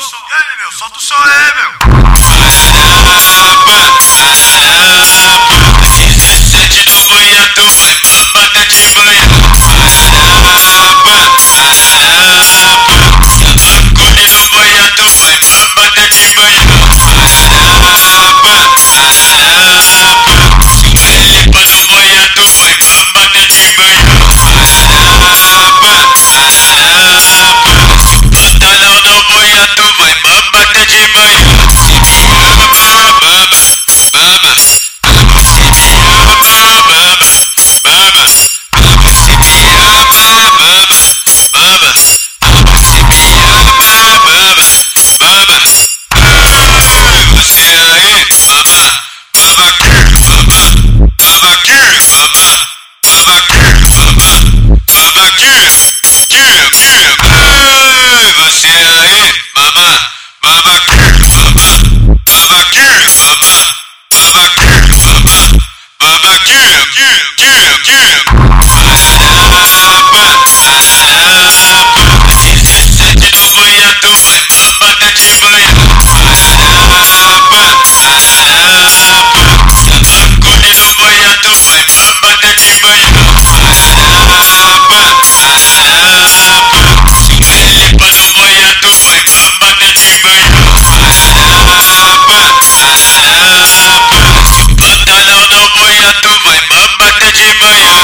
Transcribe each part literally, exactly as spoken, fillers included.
som. E aí, meu? Solta o som aí, meu. dezessete no banho, tu vai mamar de banho. Quando no banho, tu vai mamar de banho. Limpa no banho, tu vai mamar de banho. Pantalão no banho, tu vai mamar de banho. Você aí, mamã, mama aqui, mama, mama aqui, mama, mama aqui, mama, mama aqui, aqui, aqui, aqui. dezessete no banho, tu vai mamar de banho. Quando no banho, tu vai mamar de banho. Limpa no banho, tu vai mamar de banho. Pantalão no banho, tu vai mamar de banho.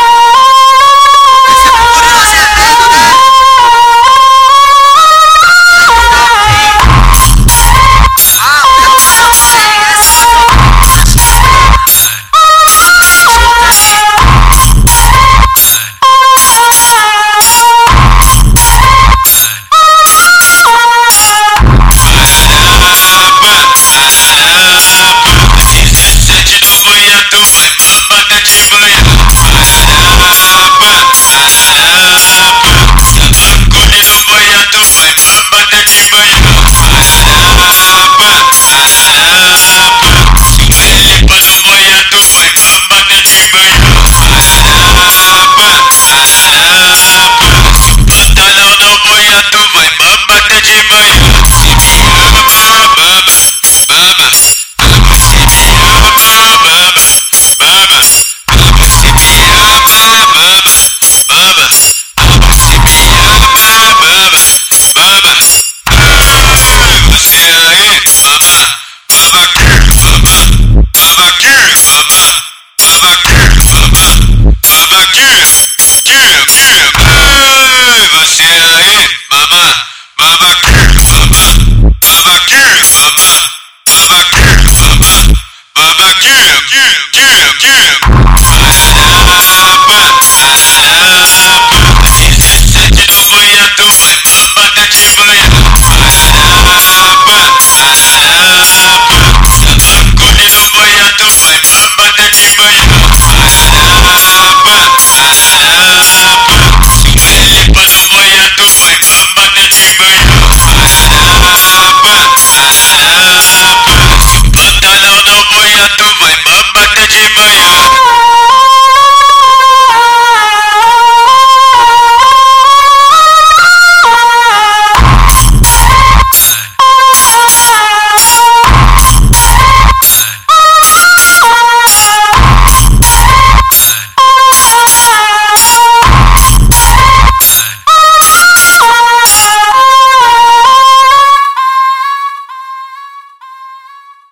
dezessete no banho, tu vai mamar de banho. Quando no banho, tu vai mamar de banho. Limpa no banho, tu vai mamar de banho. Pantalão no banho, tu vai mamar de banho. Você aí, mamã, mama aqui, mama, mama aqui, mama, mama aqui, mama, mama aqui, aqui, aqui. Você aí, mamã, mama aqui, mama, mama aqui, mama, mama aqui, mama, mama aqui, aqui, aqui, aqui.